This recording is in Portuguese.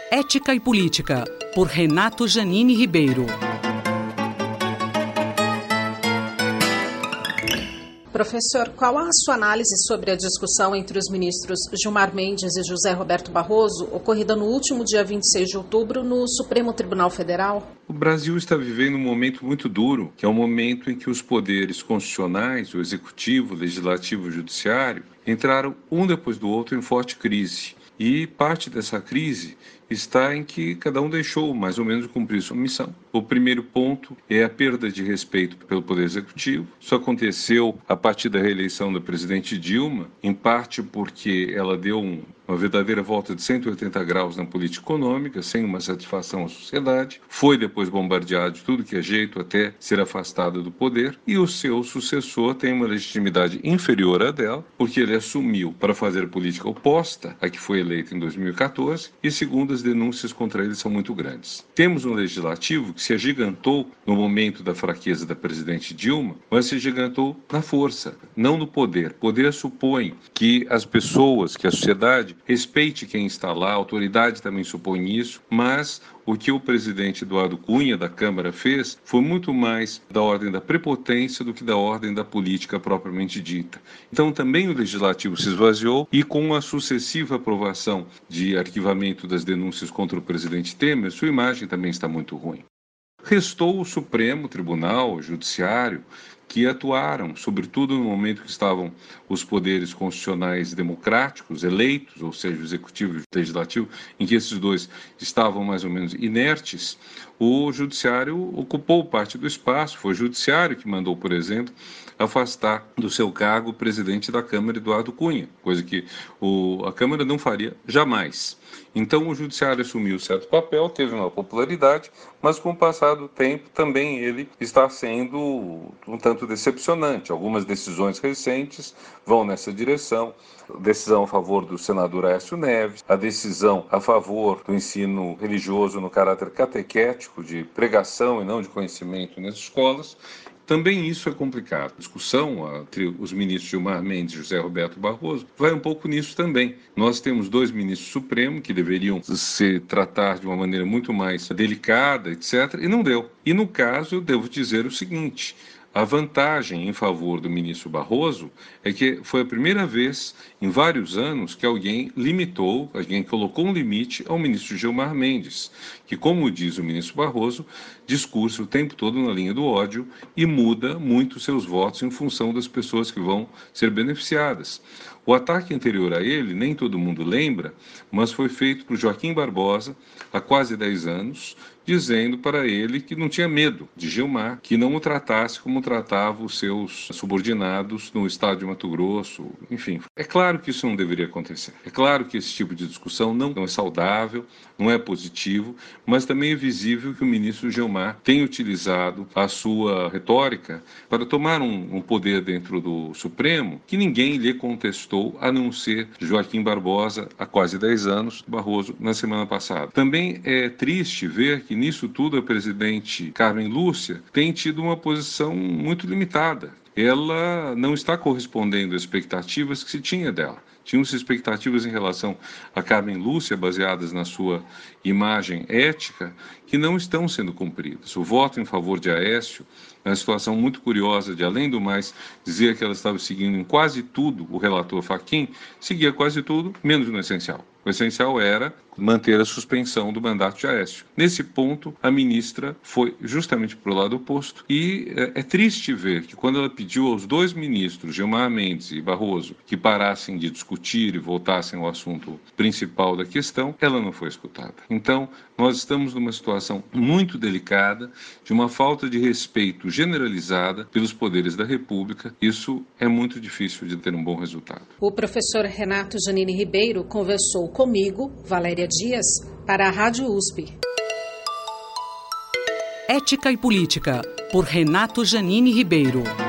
Ética e Política, por Renato Janine Ribeiro. Professor, qual a sua análise sobre a discussão entre os ministros Gilmar Mendes e José Roberto Barroso, ocorrida no último dia 26 de outubro no Supremo Tribunal Federal? O Brasil está vivendo um momento muito duro, que é o momento em que os poderes constitucionais, o executivo, o legislativo e o judiciário, entraram um depois do outro em forte crise. E parte dessa crise está em que cada um deixou mais ou menos cumprir sua missão. O primeiro ponto é a perda de respeito pelo Poder Executivo. Isso aconteceu a partir da reeleição da presidente Dilma, em parte porque ela deu uma verdadeira volta de 180 graus na política econômica, sem uma satisfação à sociedade. Foi depois bombardeado de tudo que é jeito até ser afastada do poder. E o seu sucessor tem uma legitimidade inferior à dela, porque ele assumiu para fazer política oposta à que foi eleita em 2014 e, segundo as denúncias contra ele, são muito grandes. Temos um legislativo que se agigantou no momento da fraqueza da presidente Dilma, mas se agigantou na força, não no poder. Poder supõe que as pessoas, que a sociedade respeite quem está lá, a autoridade também supõe isso, mas o que o presidente Eduardo Cunha, da Câmara, fez foi muito mais da ordem da prepotência do que da ordem da política propriamente dita. Então também o Legislativo se esvaziou e com a sucessiva aprovação de arquivamento das denúncias contra o presidente Temer, sua imagem também está muito ruim. Restou o Supremo Tribunal, o Judiciário, que atuaram, sobretudo no momento que estavam os poderes constitucionais democráticos, eleitos, ou seja, o Executivo e o Legislativo, em que esses dois estavam mais ou menos inertes. O Judiciário ocupou parte do espaço. Foi o Judiciário que mandou, por exemplo, afastar do seu cargo o presidente da Câmara, Eduardo Cunha, coisa que a Câmara não faria jamais. Então o Judiciário assumiu certo papel, teve uma popularidade, mas com o passar do tempo também ele está sendo um tanto decepcionante. Algumas decisões recentes vão nessa direção. A decisão a favor do senador Aécio Neves, a decisão a favor do ensino religioso no caráter catequético, de pregação e não de conhecimento nas escolas. Também isso é complicado. A discussão entre os ministros Gilmar Mendes e José Roberto Barroso vai um pouco nisso também. Nós temos dois ministros supremos que deveriam se tratar de uma maneira muito mais delicada, etc., e não deu. E no caso, eu devo dizer o seguinte: a vantagem em favor do ministro Barroso é que foi a primeira vez em vários anos que alguém colocou um limite ao ministro Gilmar Mendes, que, como diz o ministro Barroso, discursa o tempo todo na linha do ódio e muda muito seus votos em função das pessoas que vão ser beneficiadas. O ataque anterior a ele, nem todo mundo lembra, mas foi feito por Joaquim Barbosa há quase 10 anos, dizendo para ele que não tinha medo de Gilmar, que não o tratasse como tratava os seus subordinados no estado de Mato Grosso, enfim. É claro que isso não deveria acontecer. É claro que esse tipo de discussão não é saudável, não é positivo, mas também é visível que o ministro Gilmar tem utilizado a sua retórica para tomar um poder dentro do Supremo que ninguém lhe contestou, a não ser Joaquim Barbosa, há quase 10 anos, Barroso, na semana passada. Também é triste ver que nisso tudo a presidente Carmen Lúcia tem tido uma posição muito limitada. Ela não está correspondendo às expectativas que se tinha dela. Tinham-se expectativas em relação a Carmen Lúcia, baseadas na sua imagem ética, que não estão sendo cumpridas. O voto em favor de Aécio, na situação muito curiosa de, além do mais, dizer que ela estava seguindo em quase tudo o relator Fachin, seguia quase tudo, menos no essencial. O essencial era manter a suspensão do mandato de Aécio. Nesse ponto, a ministra foi justamente para o lado oposto e é triste ver que quando ela pediu aos dois ministros, Gilmar Mendes e Barroso, que parassem de discutir e voltassem ao assunto principal da questão, ela não foi escutada. Então, nós estamos numa situação muito delicada, de uma falta de respeito generalizada pelos poderes da República. Isso é muito difícil de ter um bom resultado. O professor Renato Janine Ribeiro conversou comigo, Valéria Dias, para a Rádio USP. Ética e Política, por Renato Janine Ribeiro.